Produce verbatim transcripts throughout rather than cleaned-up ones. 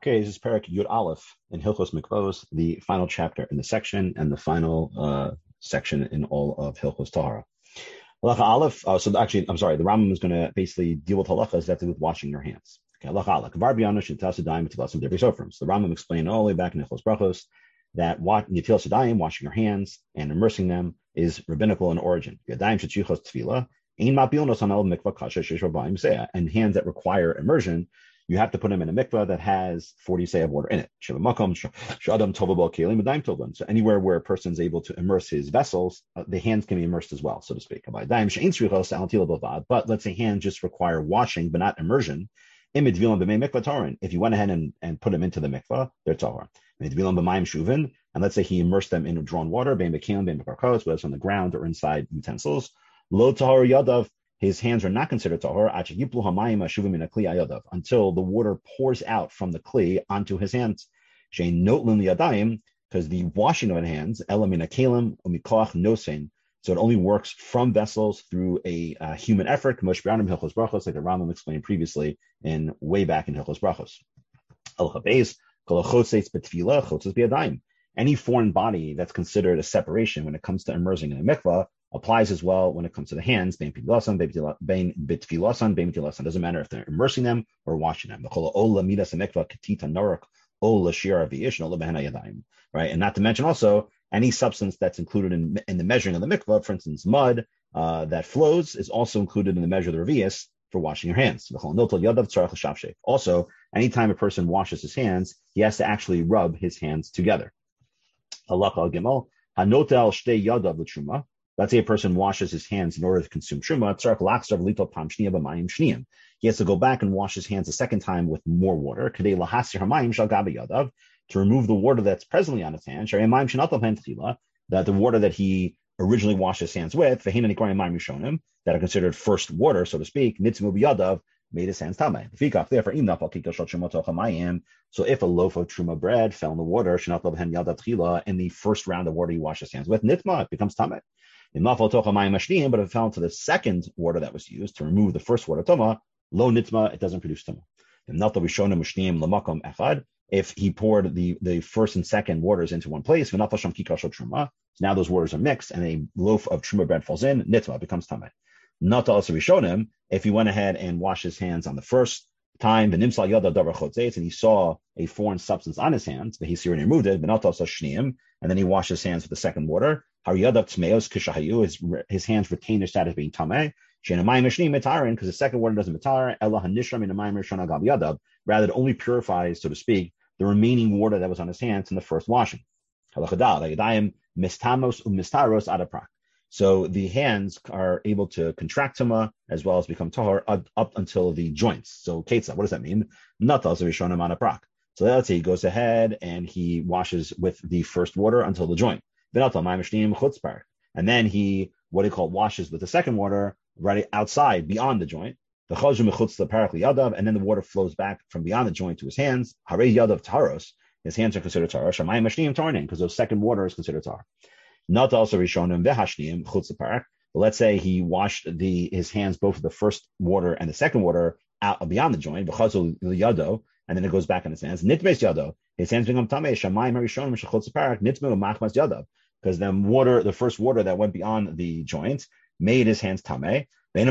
Okay, this is Perek Yud Aleph in Hilchos Mikvos, the final chapter in the section and the final uh, section in all of Hilchos Tahara. Halacha Aleph, uh, so actually, I'm sorry, the Rambam is going to basically deal with halachas that have to do with washing your hands. Okay, Halacha Aleph. Kvar b'yano she'nitalas yadayim v'tilas d'vrei sofrim. So the Rambam explained all the way back in Hilchos Brachos that nitilas yadayim, washing your hands and immersing them, is rabbinical in origin. Yadayim she'tzichos tefila, ein ma'pilnos hanal mikvah kasha sheish rabbayim seah, and hands that require immersion, you have to put them in a mikvah that has forty seah of water in it. So anywhere where a person is able to immerse his vessels, uh, the hands can be immersed as well, so to speak. But let's say hands just require washing, but not immersion. If you went ahead and, and put them into the mikvah, they're tahor. And let's say he immersed them in drawn water, whether it's on the ground or inside utensils. Lo tahor yadav. His hands are not considered tahor until the water pours out from the kli onto his hands. Because the washing of the hands, so it only works from vessels through a uh, human effort, like the Rambam explained previously in way back in Hilchos Brachos. Any foreign body that's considered a separation when it comes to immersing in a mikvah applies as well when it comes to the hands. Doesn't matter if they're immersing them or washing them. Right, and not to mention also any substance that's included in, in the measuring of the mikvah, for instance, mud uh, that flows is also included in the measure of the revius for washing your hands. Also, anytime a person washes his hands, he has to actually rub his hands together. Let's say a person washes his hands in order to consume truma. He has to go back and wash his hands a second time with more water to remove the water that's presently on his hands, that the water that he originally washed his hands with, that are considered first water, so to speak, made his hands tamei. So if a loaf of truma bread fell in the water, in the first round of water he washed his hands with, nitma, it becomes tamei. But if it fell into the second water that was used to remove the first water toma, lo nitma, it doesn't produce toma. If he poured the, the first and second waters into one place, now those waters are mixed and a loaf of truma bread falls in, nitma, becomes tamei. Not also rishonim, if he went ahead and washed his hands on the first time, and he saw a foreign substance on his hands, but he removed it, and then he washed his hands with the second water. His, his hands retain their status being tamei, because the second water doesn't matar, rather it only purifies, so to speak, the remaining water that was on his hands in the first washing. So the hands are able to contract tuma as well as become tahor up, up until the joints. So ketza, what does that mean? Not also rishonim on a prak. So let's say he goes ahead and he washes with the first water until the joint. And then he, what he called washes with the second water right outside, beyond the joint. And then the water flows back from beyond the joint to his hands. His hands are considered tahor, because those second water is considered tahor. Not also rishonim v'hashnim chutz l'parak. But let's say he washed the his hands both the first water and the second water out beyond the joint, v'chazul yado, and then it goes back on his hands. Nitmes yado, his hands become tamei. Shamayim harishonim shechutz l'parak nitme u'machmas yado, because the water, the first water that went beyond the joint, made his hands tamei. And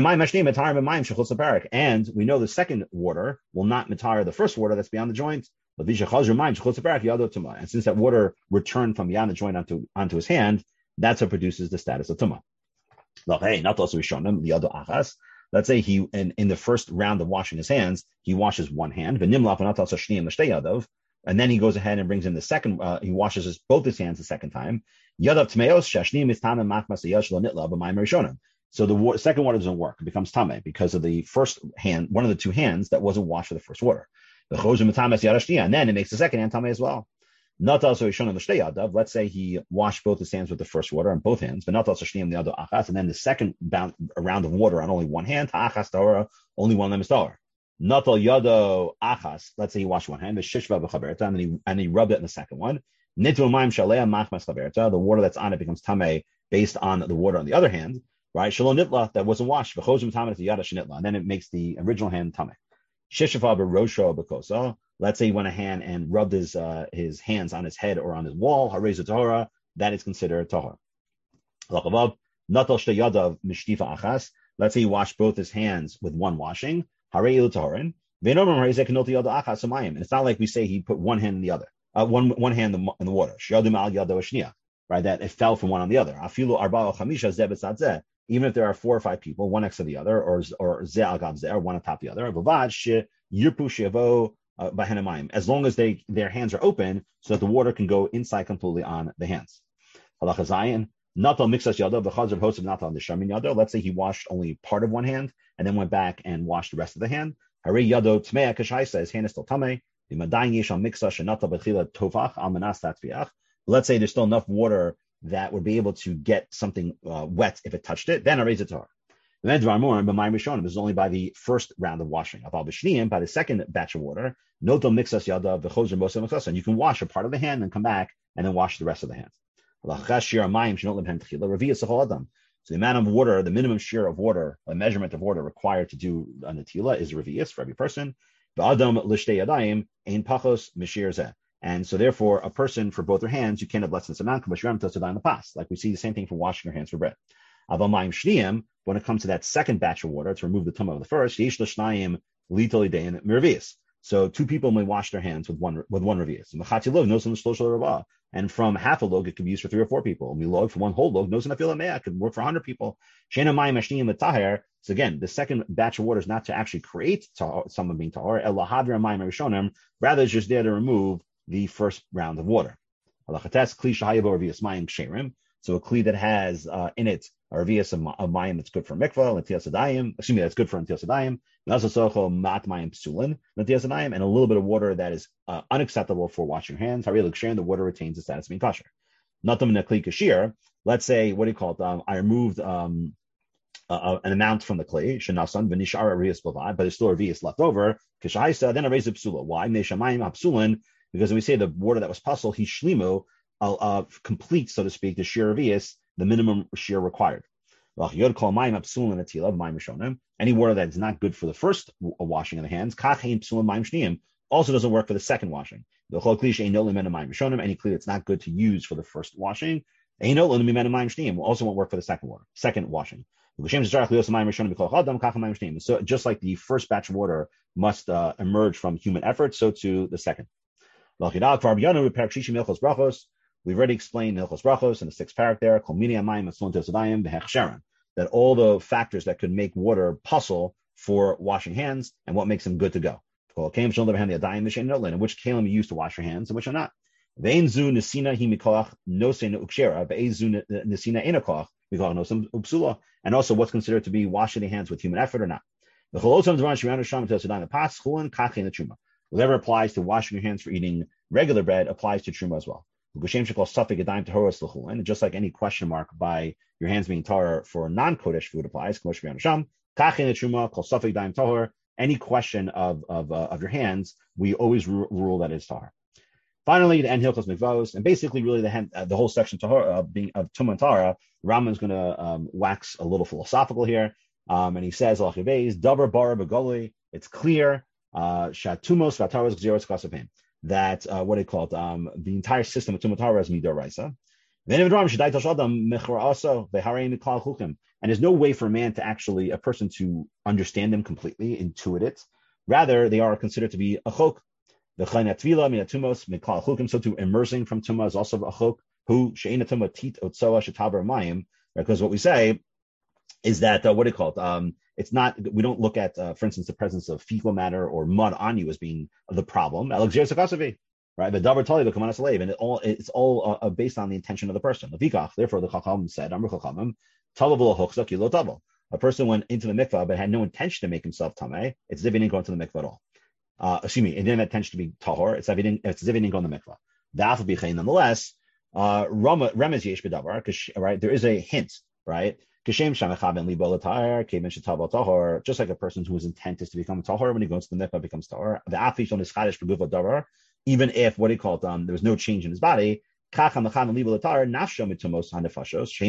we know the second water will not matar the first water that's beyond the joint. And since that water returned from beyond the joint onto, onto his hand, that's what produces the status of tumah. Let's say he, in, in the first round of washing his hands, he washes one hand, and then he goes ahead and brings in the second, uh, he washes his, both his hands the second time. So the wa- second water doesn't work; it becomes tamei because of the first hand, one of the two hands that wasn't washed for the first water. And then it makes the second hand tamei as well. Not also let's say he washed both his hands with the first water on both hands, but not also the other achas, and then the second bound, round of water on only one hand, achas tahora, only one of them is tahor. Not all yado achas. Let's say he washed one hand, and then he and he rubbed it in the second one. The water that's on it becomes tamei based on the water on the other hand. Right, shalom nitla that wasn't washed, and then it makes the original hand tamei. Sheshafa b'rosho b'kosa, Let's say he went ahead and rubbed his uh, his hands on his head or on his wall, hareza tahora, that is considered tahor. Let's say he washed both his hands with one washing, harei tahorin. And it's not like we say he put one hand in the other, uh, one one hand in the, in the water. Right, that it fell from one on the other. Even if there are four or five people, one next to the other, or or or one on top of the other. As long as they their hands are open, so that the water can go inside completely on the hands. Let's say he washed only part of one hand and then went back and washed the rest of the hand. His hand is still tamei. Let's say there's still enough water that would be able to get something uh, wet if it touched it, then a raise it to her. And then this is only by the first round of washing. By the second batch of water, and you can wash a part of the hand and come back and then wash the rest of the hand. So the amount of water, the minimum share of water, a measurement of water required to do a natila is revius for every person. And so therefore, a person for both their hands, you can't have less than this amount, like we see the same thing for washing your hands for bread. When it comes to that second batch of water, to remove the tumah of the first, so two people may wash their hands with one with one revius. And from half a log, it could be used for three or four people. Milog for one whole log, knows enough it could work for one hundred people. So again, the second batch of water is not to actually create someone being tahor, rather it's just there to remove the first round of water. So a kli that has uh, in it a revius of, of mayim that's good for mikvah, l'tiyas adayim, excuse me, that's good for l'tiyas adayim, and a little bit of water that is uh, unacceptable for washing your hands. The water retains the status of being kosher. Nothing in a kli kashir. Let's say, what do you call it? Um, I removed um, uh, an amount from the clay, shenasan v'nishara revius bavad, but there's still a revius left over. Kishaisa, then a raise psula. Why? Because when we say the water that was pasul, he shlimu, uh, uh, complete, so to speak, the shear revius, the minimum shear required. Any water that is not good for the first washing of the hands, also doesn't work for the second washing. Any kli that's not good to use for the first washing, also won't work for the second water, second washing. So just like the first batch of water must uh, emerge from human effort, so too the second. We've already explained Hilchos Brachos in the sixth parak there, that all the factors that could make water pasul for washing hands and what makes them good to go. And which kalim you use to wash your hands and which are not. And also what's considered to be washing the hands with human effort or not. Whatever applies to washing your hands for eating regular bread applies to truma as well. And just like any question mark by your hands being tahor for non-kodesh food applies, any question of of, uh, of your hands, we always ru- rule that it's tahor. Finally, the end hilchos mikvos, and basically, really the hand, uh, the whole section tahor, uh, being of tumah and tahara, Rambam is going to um, wax a little philosophical here, um, and he says, davar bara begoli. It's clear, shatumos v'ataros gzeros kasapim. That uh, what do you call it? Um, the entire system of tumah tahara is midoraisa. And there's no way for a man to actually, a person to understand them completely, intuit it. Rather, they are considered to be a chok. So to immersing from tumah is also a chok. Who she'ena tumah tit otsoa shetaber mayim. Because what we say is that uh, what do you call it? Um, it's not. We don't look at, uh, for instance, the presence of fecal matter or mud on you as being the problem. Right? The davar tali become a slave, and it all it's all uh, based on the intention of the person. Therefore, the chacham said, "Amru chachamim, talavul hochzak kilo tavel." A person went into the mikvah but had no intention to make himself tamei. It's as if he didn't go into the mikvah at all. Uh, excuse me, it didn't have intention to be tahor. It's as if he didn't, it's as if he didn't go in the mikvah. Da'af b'chein, nonetheless, uh, remez yesh b'davar, right? There is a hint, right? Just like a person whose intent is to become tahor, when he goes to the mikvah becomes tahor. The afish on his chadish b'gufa davar, even if what do you call it? Um, there was no change in his body. So too, when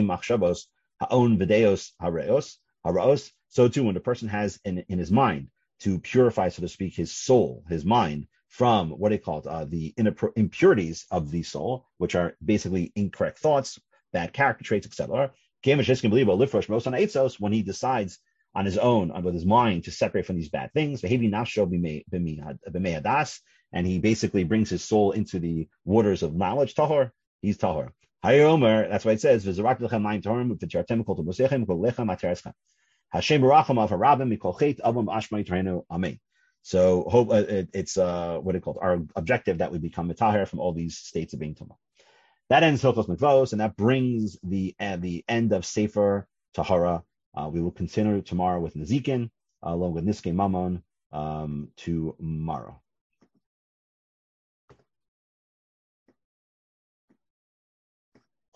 the person has in, in his mind to purify, so to speak, his soul, his mind, from what they call uh, the impurities of the soul, which are basically incorrect thoughts, bad character traits, et cetera. When he decides on his own, with his mind, to separate from these bad things, and he basically brings his soul into the waters of knowledge, tahor, he's tahor. That's why it says, Hashem baracham av harabim mikol chet avam ashmai terenu amen. So hope uh, it, it's uh, what it called our objective that we become mitaher from all these states of being tumah. That ends Hilchos Mikvos, and that brings the uh, the end of Sefer Tahara. Uh, we will continue tomorrow with Nezikin, uh, along with Niskei Mamon, um, tomorrow.